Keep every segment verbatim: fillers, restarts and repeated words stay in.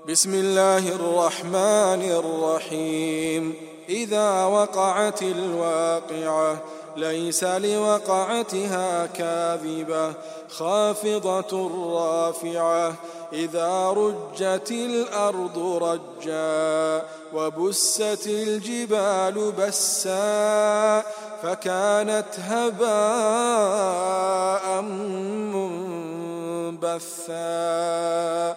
بسم الله الرحمن الرحيم. إذا وقعت الواقعة ليس لوقعتها كاذبة خافضة رافعة. إذا رجت الأرض رجا وبست الجبال بسا فكانت هباء منبثا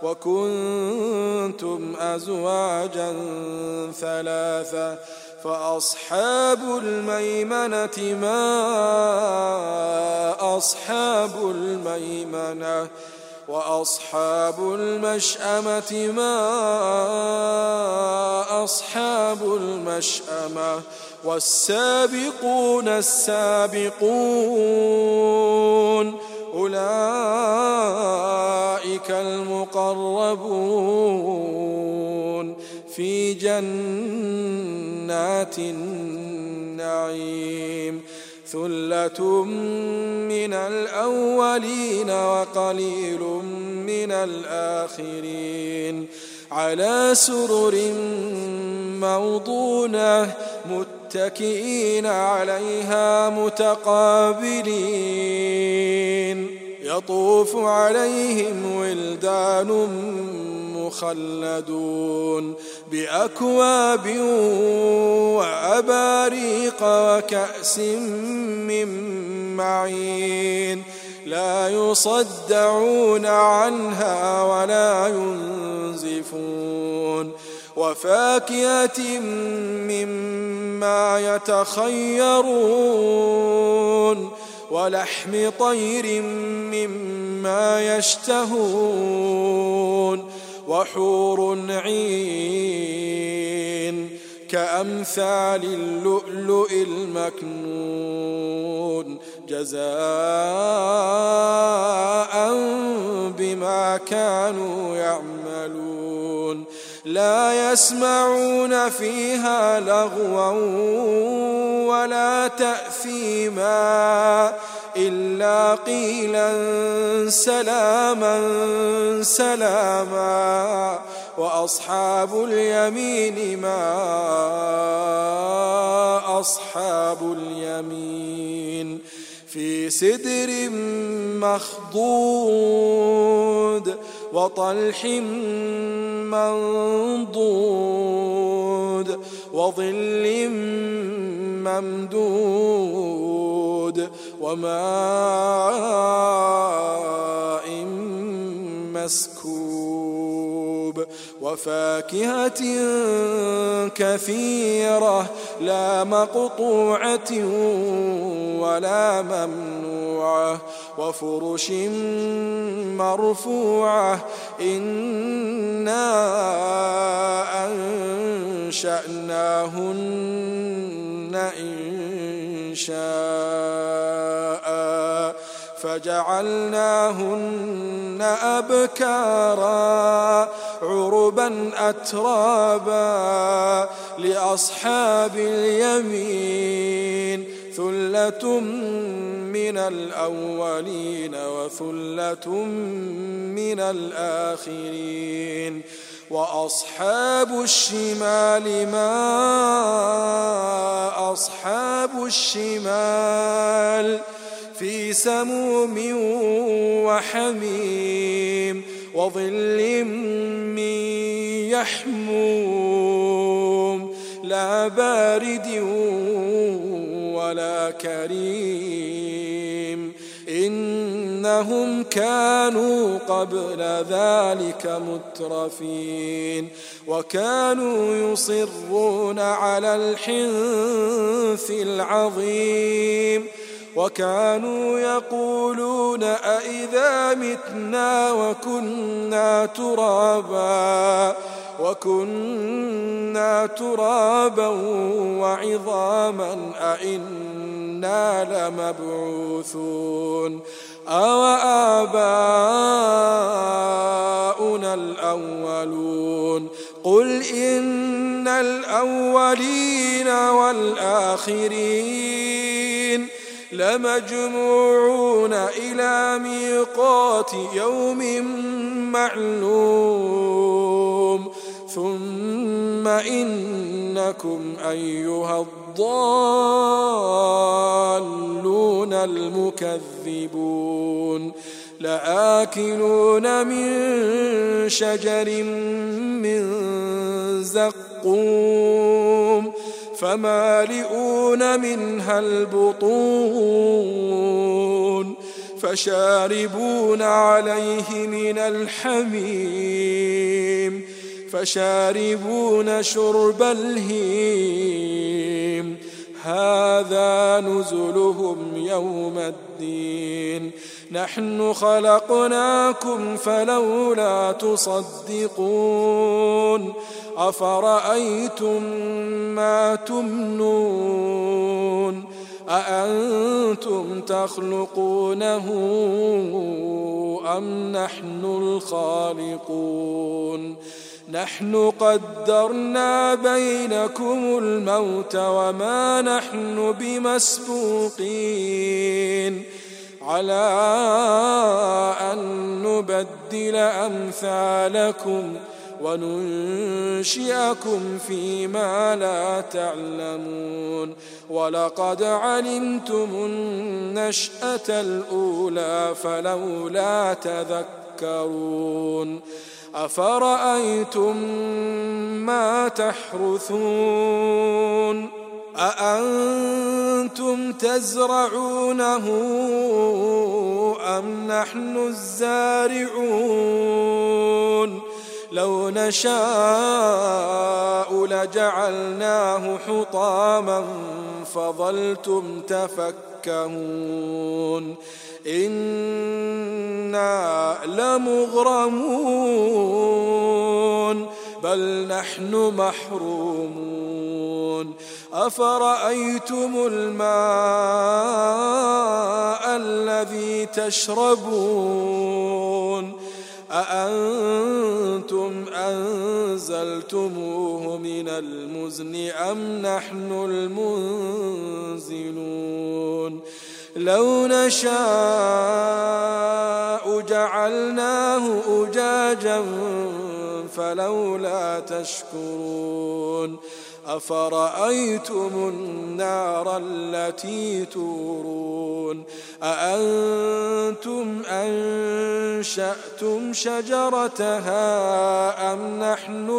وكنتم أزواجا ثلاثة فأصحاب الميمنة ما أصحاب الميمنة وأصحاب المشأمة ما أصحاب المشأمة والسابقون السابقون أولئك المقربون في جنات النعيم. ثلة من الأولين وقليل من الآخرين على سرر موضونة متكئين عليها متقابلين يطوف عليهم ولدان مخلدون بأكواب وأباريق وكأس من معين لا يصدعون عنها ولا ينزفون وفاكهة مما يتخيرون ولحم طير مما يشتهون وحور عين كأمثال اللؤلؤ المكنون جزاء بما كانوا يعملون. لا يسمعون فيها لغوا ولا تأثيما إلا قيلا سلاما سلاما. وأصحاب اليمين ما أصحاب اليمين في سدر مخضود وطلح منضود وظل ممدود وماء مسكوب وفاكهة كثيرة لا مقطوعة ولا ممنوعة وفرش مرفوعة إنا أنشأناهن إنشاء فجعلناهن أبكارا عربا أترابا لأصحاب اليمين ثلة من الأولين وثلة من الآخرين. وأصحاب الشمال ما أصحاب الشمال في سموم وحميم وظل من يحموم لا بارد ولا كريم إنهم كانوا قبل ذلك مترفين وكانوا يصرون على الحنث العظيم وكانوا يقولون أئذا متنا وكنا ترابا وكنا ترابا وعظاما أئنا لمبعوثون أو آباؤنا الأولون قل إن الأولين والآخرين لمجموعون إلى ميقات يوم معلوم ثم إنكم أيها الضالون المكذبون لآكلون من شجر من زقوم فمالئون منها البطون فشاربون عليه من الحميم فشاربون شرب الهيم هذا نزلهم يوم الدين نحن خلقناكم فلولا تصدقون أفرأيتم ما تمنون أأنتم تخلقونه أم نحن الخالقون نحن قدرنا بينكم الموت وما نحن بمسبوقين على أن نبدل أمثالكم وننشئكم فيما لا تعلمون ولقد علمتم النشأة الأولى فلولا تذكرون أفرأيتم ما تحرثون أأنتم تزرعونه أم نحن الزارعون لو نشاء لجعلناه حطاما فظلتم تفكهون إنا لمغرمون بل نحن محرومون أفرأيتم الماء الذي تشربون أأنتم أنزلتموه من المزن أم نحن المنزلون لو نشاء جعلناه أجاجا فلولا تشكرون أفرأيتم النار التي تورون أأنتم أنشأتم شجرتها أم نحن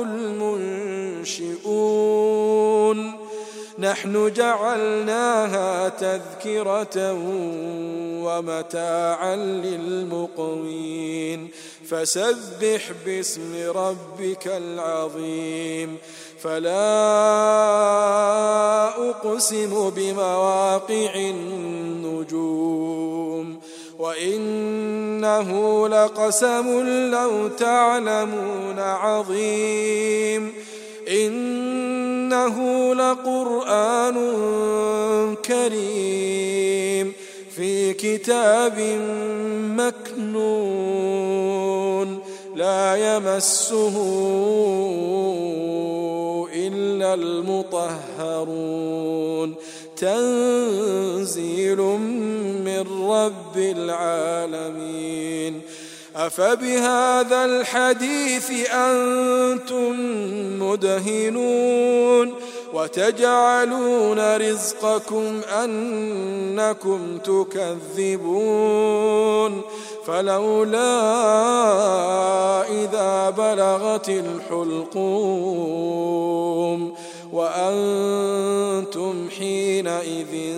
المنشئون نحن جعلناها تذكرة ومتاعا للمقوين فسبح باسم ربك العظيم فلا أقسم بمواقع النجوم وإنه لقسم لو تعلمون عظيم إنه لقرآن كريم في كتاب مكنون لا يمسه إلا المطهرون تنزيل من رب العالمين أفبهذا الحديث أنتم مدهنون وتجعلون رزقكم أنكم تكذبون فلولا إذا بلغت الحلقوم وأنتم حينئذ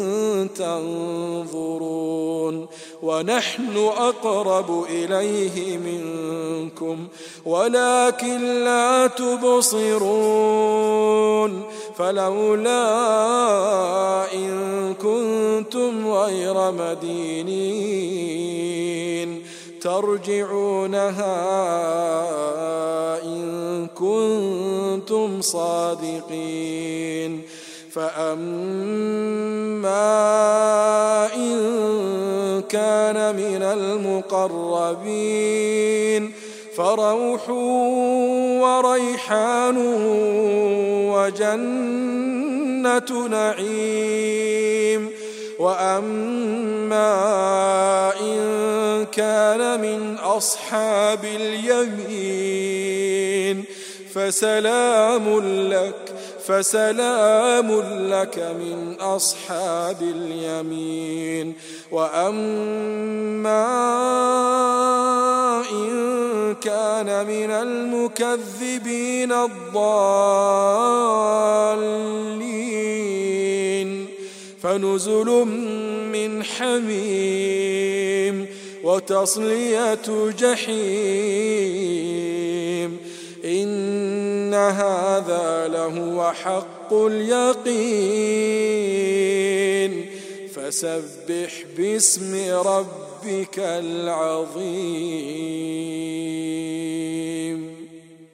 تنظرون ونحن أقرب إليه منكم ولكن لا تبصرون فلولا إن كنتم غير مدينين ترجعونها إن كنتم صادقين فأما إن كان من المقربين فروح وريحان وجنة نعيم وأما إن كان من أصحاب اليمين فسلام لك فسلام لك من أصحاب اليمين. وأما إن كان من المكذبين الضالين فنزل من حميم وتصلية جحيم. إن هذا لهو حق اليقين. فسبح باسم ربك العظيم.